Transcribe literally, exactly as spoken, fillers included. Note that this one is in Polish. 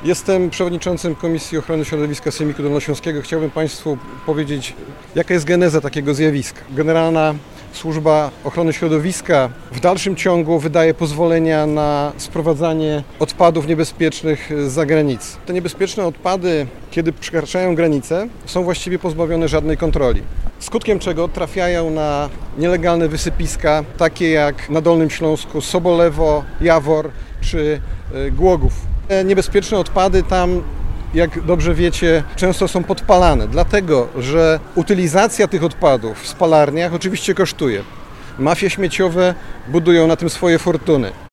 Jestem przewodniczącym Komisji Ochrony Środowiska Sejmiku Dolnośląskiego. Chciałbym Państwu powiedzieć, jaka jest geneza takiego zjawiska. Generalna Służba Ochrony Środowiska w dalszym ciągu wydaje pozwolenia na sprowadzanie odpadów niebezpiecznych z zagranicy. Te niebezpieczne odpady, kiedy przekraczają granicę, są właściwie pozbawione żadnej kontroli. Skutkiem czego trafiają na nielegalne wysypiska, takie jak na Dolnym Śląsku Sobolewo, Jawor czy Głogów. Te niebezpieczne odpady tam, jak dobrze wiecie, często są podpalane, dlatego że utylizacja tych odpadów w spalarniach oczywiście kosztuje. Mafie śmieciowe budują na tym swoje fortuny.